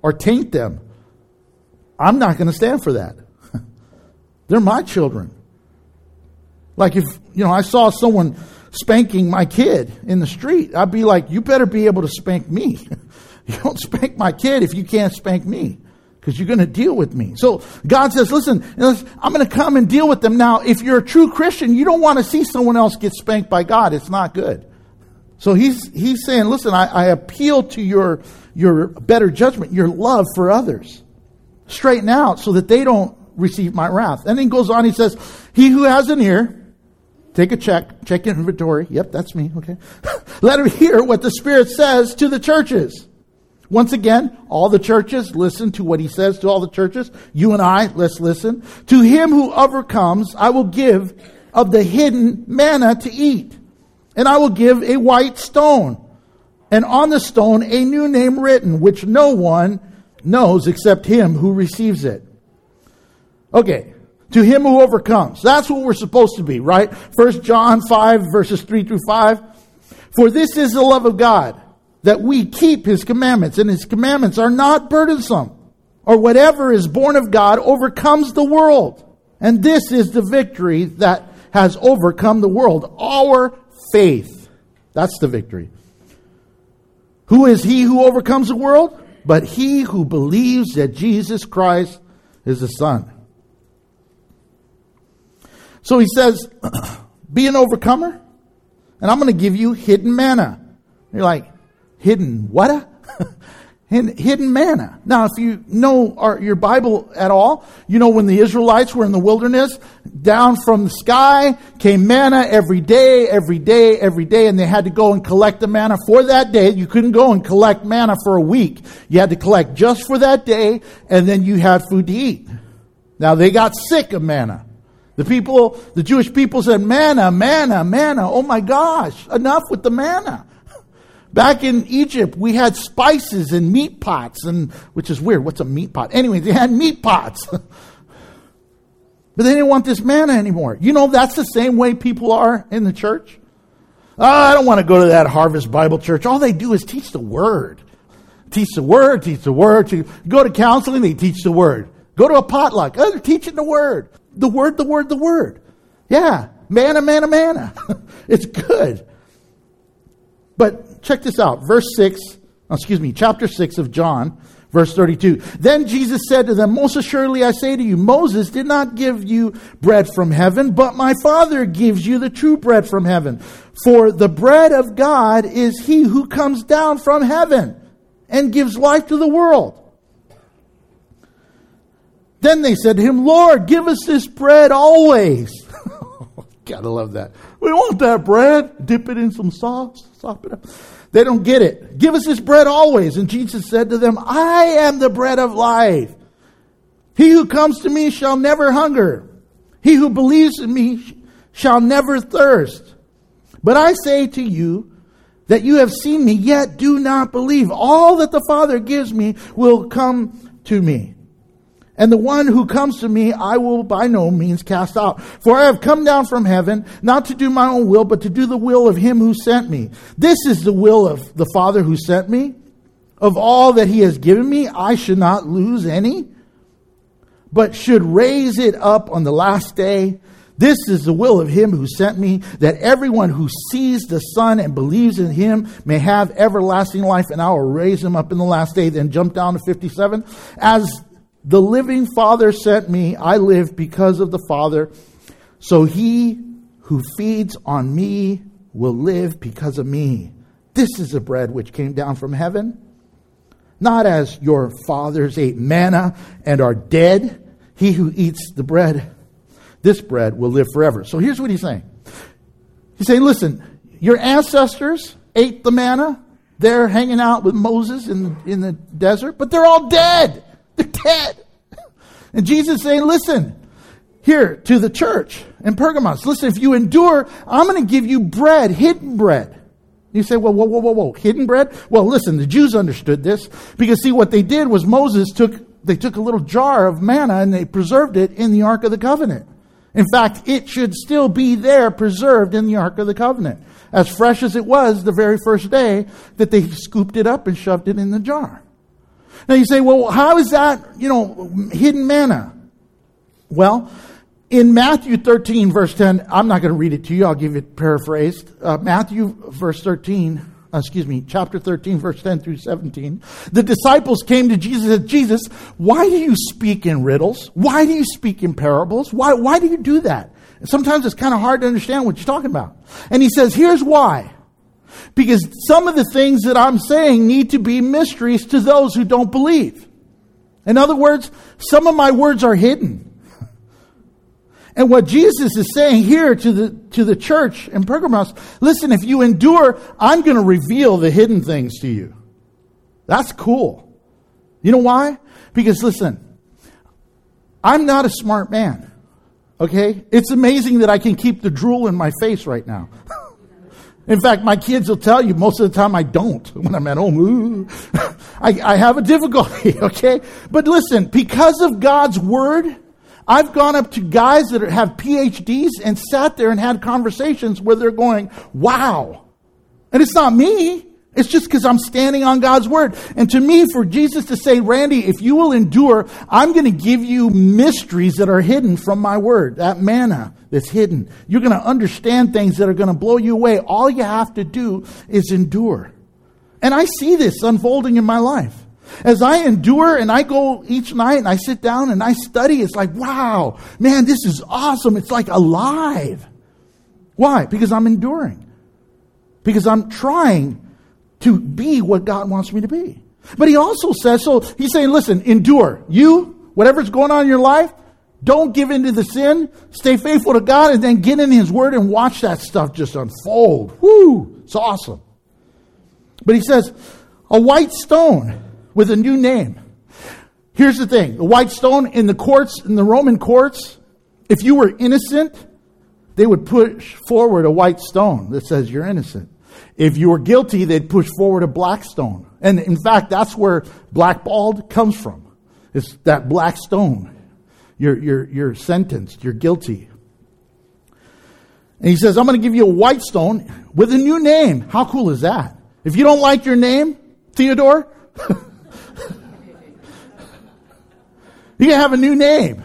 or taint them. I'm not going to stand for that. They're my children. Like if, I saw someone spanking my kid in the street, I'd be like, you better be able to spank me. You don't spank my kid if you can't spank me, because you're going to deal with me. So God says, listen, I'm going to come and deal with them. Now, if you're a true Christian, you don't want to see someone else get spanked by God. It's not good. So he's saying, listen, I appeal to your better judgment, your love for others. Straighten out so that they don't receive my wrath. And then he goes on, he says, he who has an ear, take a check inventory. Yep, that's me. Okay. Let him hear what the Spirit says to the churches. Once again, all the churches, listen to what he says to all the churches. You and I, let's listen. To him who overcomes, I will give of the hidden manna to eat. And I will give a white stone. And on the stone a new name written, which no one knows except him who receives it. Okay. To him who overcomes. That's what we're supposed to be, right? 1 John 5, verses 3 through 5. For this is the love of God, that we keep his commandments, and his commandments are not burdensome. Or whatever is born of God overcomes the world. And this is the victory that has overcome the world. Our faith. That's the victory. Who is he who overcomes the world? But he who believes that Jesus Christ is the Son. So he says, be an overcomer, and I'm going to give you hidden manna. You're like, hidden what? Hidden manna. Now, if you know your Bible at all, you know when the Israelites were in the wilderness, down from the sky came manna every day, and they had to go and collect the manna for that day. You couldn't go and collect manna for a week. You had to collect just for that day, and then you had food to eat. Now, they got sick of manna. The Jewish people said, manna, manna, manna. Oh my gosh, enough with the manna. Back in Egypt, we had spices and meat pots, which is weird. What's a meat pot? Anyway, they had meat pots. But they didn't want this manna anymore. That's the same way people are in the church. I don't want to go to that Harvest Bible Church. All they do is teach the Word. Teach the Word. Go to counseling, they teach the Word. Go to a potluck. They're teaching the Word. The Word. Yeah. Manna, manna, manna. It's good. But check this out. Chapter 6 of John, verse 32. Then Jesus said to them, most assuredly I say to you, Moses did not give you bread from heaven, but my Father gives you the true bread from heaven. For the bread of God is he who comes down from heaven and gives life to the world. Then they said to him, Lord, give us this bread always. Gotta love that. We want that bread. Dip it in some sauce. Sop it up. They don't get it. Give us this bread always. And Jesus said to them, I am the bread of life. He who comes to me shall never hunger. He who believes in me shall never thirst. But I say to you that you have seen me, yet do not believe. All that the Father gives me will come to me. And the one who comes to me, I will by no means cast out. For I have come down from heaven, not to do my own will, but to do the will of him who sent me. This is the will of the Father who sent me. Of all that he has given me, I should not lose any, but should raise it up on the last day. This is the will of him who sent me, that everyone who sees the Son and believes in him may have everlasting life, and I will raise him up in the last day. Then jump down to 57. As the living Father sent me, I live because of the Father. So he who feeds on me will live because of me. This is the bread which came down from heaven. Not as your fathers ate manna and are dead. He who eats this bread will live forever. So here's what he's saying. He's saying, listen, your ancestors ate the manna. They're hanging out with Moses in the desert, but they're all dead. They're dead. And Jesus is saying, listen, here to the church in Pergamos, listen, if you endure, I'm going to give you bread, hidden bread. You say, well, whoa, hidden bread? Well, listen, the Jews understood this because see what they did was they took a little jar of manna and they preserved it in the Ark of the Covenant. In fact, it should still be there preserved in the Ark of the Covenant. As fresh as it was the very first day that they scooped it up and shoved it in the jar. Now you say, well, how is that, hidden manna? Well, in Matthew 13, verse 10, I'm not going to read it to you. I'll give it paraphrased. Chapter 13, verse 10 through 17. The disciples came to Jesus and said, Jesus, why do you speak in riddles? Why do you speak in parables? Why do you do that? And sometimes it's kind of hard to understand what you're talking about. And he says, here's why. Because some of the things that I'm saying need to be mysteries to those who don't believe. In other words, some of my words are hidden. And what Jesus is saying here to the church in Pergamos, listen, if you endure, I'm going to reveal the hidden things to you. That's cool. You know why? Because listen, I'm not a smart man. Okay? It's amazing that I can keep the drool in my face right now. In fact, my kids will tell you most of the time I don't when I'm at home. I have a difficulty, okay? But listen, because of God's word, I've gone up to guys that have PhDs and sat there and had conversations where they're going, wow. And it's not me. It's just because I'm standing on God's word. And to me, for Jesus to say, Randy, if you will endure, I'm going to give you mysteries that are hidden from my word. That manna that's hidden. You're going to understand things that are going to blow you away. All you have to do is endure. And I see this unfolding in my life. As I endure and I go each night and I sit down and I study, it's like, wow, man, this is awesome. It's like alive. Why? Because I'm enduring. Because I'm trying to be what God wants me to be. But he also says, so he's saying, listen, endure. You, whatever's going on in your life, don't give in to the sin. Stay faithful to God and then get in his word and watch that stuff just unfold. Woo! It's awesome. But he says, a white stone with a new name. Here's the thing. The white stone in the courts, in the Roman courts, if you were innocent, they would push forward a white stone that says you're innocent. If you were guilty, they'd push forward a black stone. And in fact, that's where blackballed comes from. It's that black stone. You're sentenced. You're guilty. And he says, I'm going to give you a white stone with a new name. How cool is that? If you don't like your name, Theodore, you can have a new name.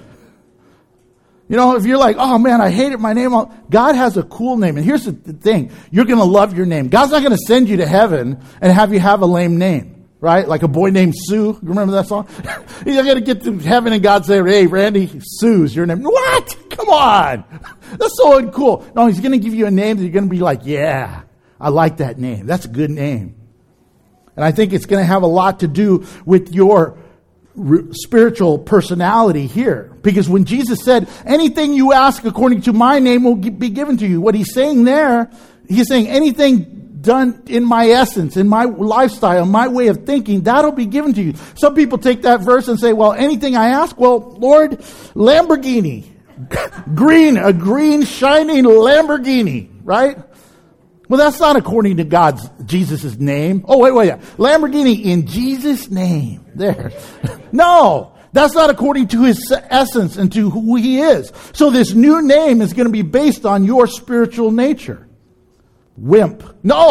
If you're like, oh man, I hated my name. God has a cool name. And here's the thing. You're going to love your name. God's not going to send you to heaven and have you have a lame name, right? Like a boy named Sue. Remember that song? You're going to get to heaven and God say, hey, Randy, Sue's your name. What? Come on. That's so uncool. No, he's going to give you a name that you're going to be like, yeah, I like that name. That's a good name. And I think it's going to have a lot to do with your spiritual personality here. Because when Jesus said, anything you ask according to my name will be given to you. What he's saying there, he's saying anything done in my essence, in my lifestyle, my way of thinking, that'll be given to you. Some people take that verse and say, well, anything I ask, well, Lord, Lamborghini. a green shining Lamborghini, right? Well, that's not according to Jesus' name. Oh, wait. Lamborghini in Jesus' name. There. No, that's not according to his essence and to who he is. So this new name is going to be based on your spiritual nature. Wimp. No.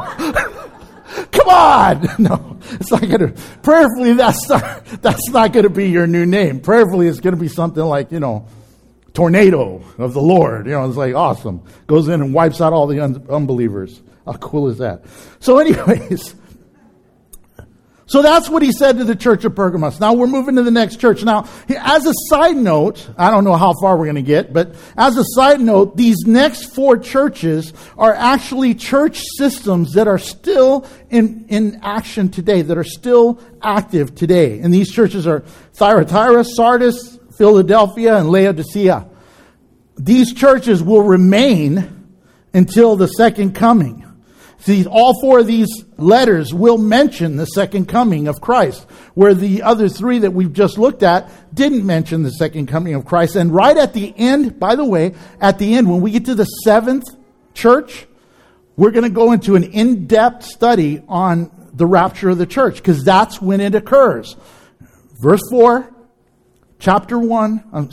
Come on. No, it's not going to, prayerfully, that's not going to be your new name. Prayerfully, it's going to be something like, tornado of the Lord. It's like awesome. Goes in and wipes out all the unbelievers. How cool is that? So anyways, so that's what he said to the church of Pergamos. Now we're moving to the next church. Now, as a side note, I don't know how far we're going to get, but as a side note, these next 4 churches are actually church systems that are still in action today, that are still active today. And these churches are Thyatira, Sardis, Philadelphia, and Laodicea. These churches will remain until the second coming. See, all 4 of these letters will mention the second coming of Christ, where the other 3 that we've just looked at didn't mention the second coming of Christ. And right at the end, by the way, at the end, when we get to the 7th church, we're going to go into an in-depth study on the rapture of the church, because that's when it occurs. Verse 4. Chapter 1,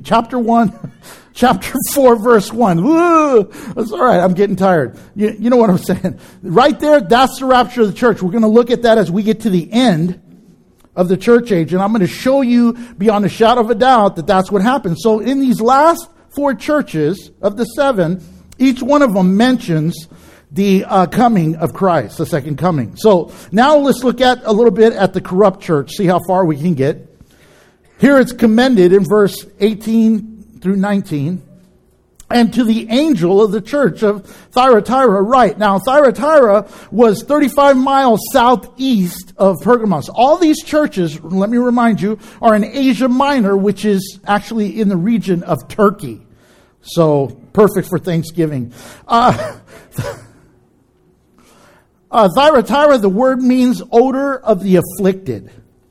chapter 4, verse 1. Woo! That's all right. I'm getting tired. You know what I'm saying? Right there, that's the rapture of the church. We're going to look at that as we get to the end. of the church age. And I'm going to show you beyond a shadow of a doubt that that's what happened. So in these last 4 churches of the 7, each one of them mentions the coming of Christ, the second coming. So now let's look at a little bit at the corrupt church, see how far we can get. Here it's commended in verse 18 through 19. And to the angel of the church of Thyatira write. Now, Thyatira was 35 miles southeast of Pergamos. All these churches, let me remind you, are in Asia Minor, which is actually in the region of Turkey. So, perfect for Thanksgiving. Thyatira, the word means odor of the afflicted.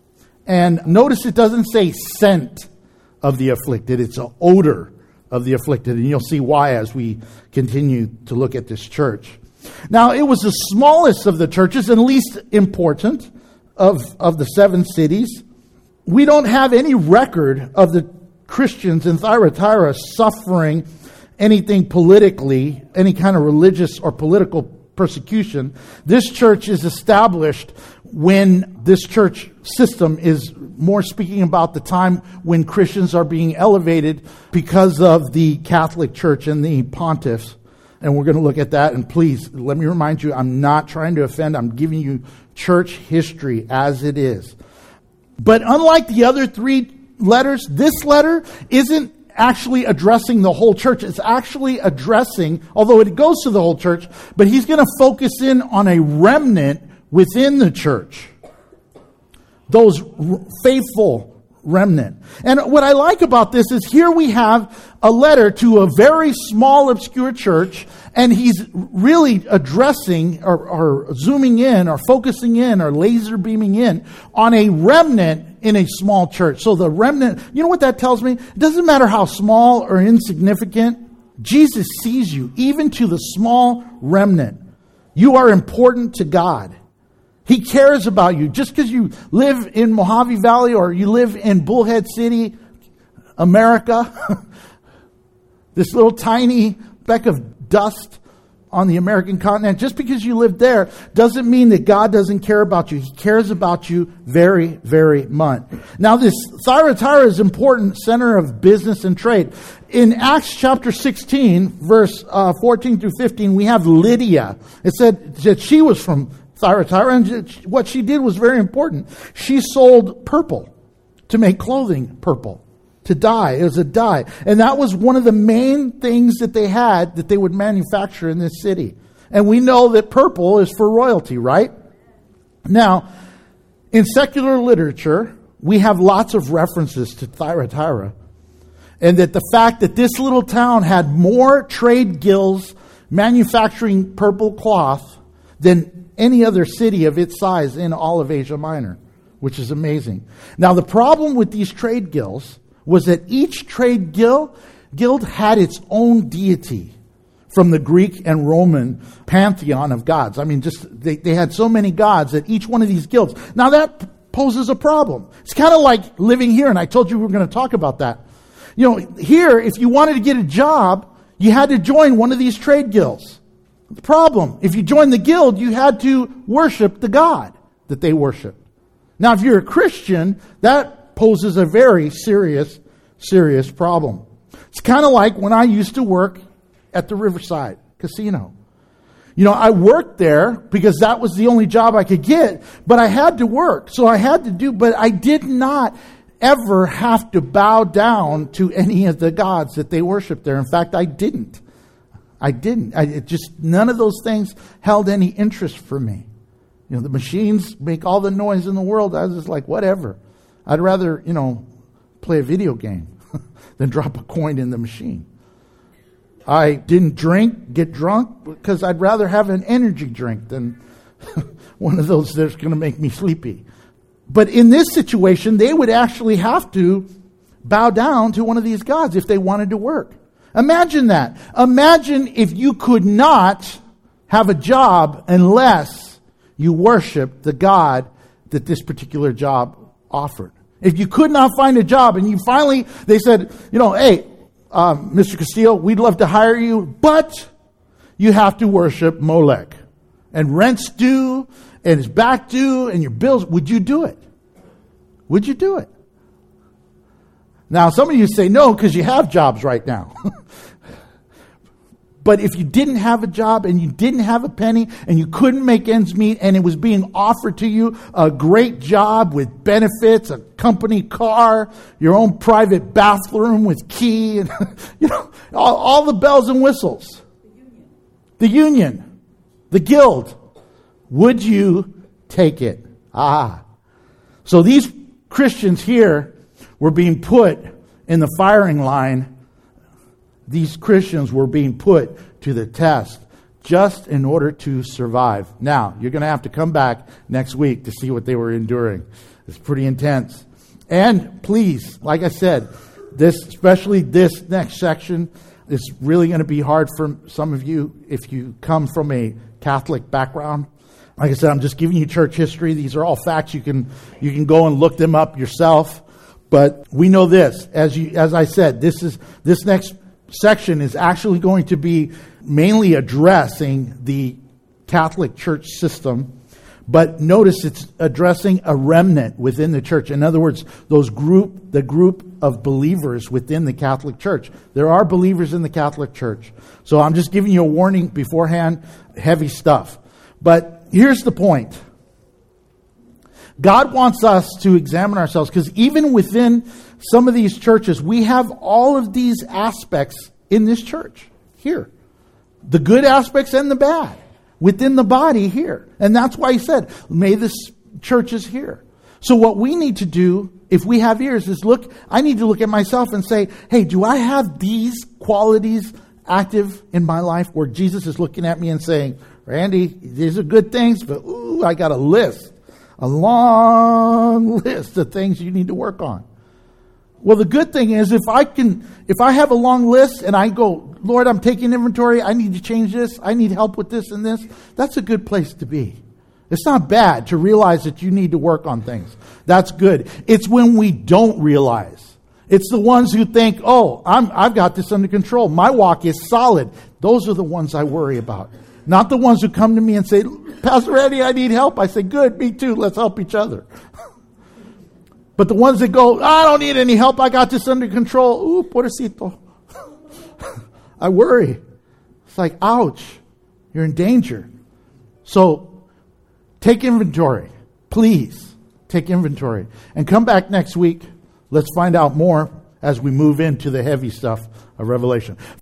And notice it doesn't say scent of the afflicted. It's an odor of the afflicted. And you'll see why as we continue to look at this church. Now, it was the smallest of the churches and least important of the 7 cities. We don't have any record of the Christians in Thyatira suffering anything politically, any kind of religious or political persecution. This church is established when this church system is more speaking about the time when Christians are being elevated because of the Catholic Church and the pontiffs. And we're going to look at that. And please, let me remind you, I'm not trying to offend. I'm giving you church history as it is. But unlike the other 3 letters, this letter isn't actually addressing the whole church. It's actually addressing, although it goes to the whole church, but he's going to focus in on a remnant within the church. Those faithful remnant. And what I like about this is here we have a letter to a very small, obscure church, and he's really addressing or zooming in or focusing in or laser beaming in on a remnant in a small church. So the remnant, you know what that tells me? It doesn't matter how small or insignificant, Jesus sees you, even to the small remnant. You are important to God. He cares about you. Just because you live in Mojave Valley or you live in Bullhead City, America, this little tiny speck of dust on the American continent, just because you live there doesn't mean that God doesn't care about you. He cares about you very, very much. Now, this Thyatira is an important center of business and trade. In Acts chapter 16, verse 14 through 15, we have Lydia. It said that she was from Thyatira, and what she did was very important. She sold purple to make clothing purple, to dye. It was a dye. And that was one of the main things that they had that they would manufacture in this city. And we know that purple is for royalty, right? Now, in secular literature, we have lots of references to Thyatira. And that the fact that this little town had more trade guilds manufacturing purple cloth than any other city of its size in all of Asia Minor, which is amazing. Now, the problem with these trade guilds was that each trade guild had its own deity from the Greek and Roman pantheon of gods. I mean, they had so many gods that each one of these guilds. Now, that poses a problem. It's kind of like living here, and I told you we were going to talk about that. You know, here, if you wanted to get a job, you had to join one of these trade guilds. The problem, if you joined the guild, you had to worship the God that they worshiped. Now, if you're a Christian, that poses a very serious problem. It's kind of like when I used to work at the Riverside Casino. You know, I worked there because that was the only job I could get, but I had to work. So I had to do, but I did not ever have to bow down to any of the gods that they worshiped there. In fact, I didn't. None of those things held any interest for me. You know, the machines make all the noise in the world. I was just like, whatever. I'd rather, play a video game than drop a coin in the machine. I didn't get drunk, because I'd rather have an energy drink than one of those that's going to make me sleepy. But in this situation, they would actually have to bow down to one of these gods if they wanted to work. Imagine that. Imagine if you could not have a job unless you worshiped the God that this particular job offered. If you could not find a job and they said, hey, Mr. Castillo, we'd love to hire you, but you have to worship Molech. And rent's due, and it's back due, and your bills, would you do it? Would you do it? Now, some of you say no because you have jobs right now. But if you didn't have a job and you didn't have a penny and you couldn't make ends meet and it was being offered to you a great job with benefits, a company car, your own private bathroom with key, and all the bells and whistles. The union, the guild. Would you take it? So these Christians here were being put in the firing line. These Christians were being put to the test just in order to survive. Now, you're going to have to come back next week to see what they were enduring. It's pretty intense. And please, like I said, especially this next section is really going to be hard for some of you if you come from a Catholic background. Like I said, I'm just giving you church history. These are all facts. You can go and look them up yourself. But we know this, as I said, this next section is actually going to be mainly addressing the Catholic Church system, but notice it's addressing a remnant within the church. In other words, the group of believers within the Catholic Church. There are believers in the Catholic Church. So I'm just giving you a warning beforehand, heavy stuff. But here's the point. God wants us to examine ourselves because even within some of these churches, we have all of these aspects in this church here. The good aspects and the bad within the body here. And that's why he said, may this church is here. So what we need to do, if we have ears, is I need to look at myself and say, hey, do I have these qualities active in my life where Jesus is looking at me and saying, Randy, these are good things, but I got a list. A long list of things you need to work on. Well, the good thing is if I have a long list and I go, Lord, I'm taking inventory, I need to change this, I need help with this and this, that's a good place to be. It's not bad to realize that you need to work on things. That's good. It's when we don't realize. It's the ones who think, I've got this under control. My walk is solid. Those are the ones I worry about. Not the ones who come to me and say, Pastor Randy, I need help. I say, good, me too. Let's help each other. But the ones that go, I don't need any help. I got this under control. Ooh, pobrecito. I worry. It's like, ouch, you're in danger. So take inventory. Please take inventory. And come back next week. Let's find out more as we move into the heavy stuff of Revelation.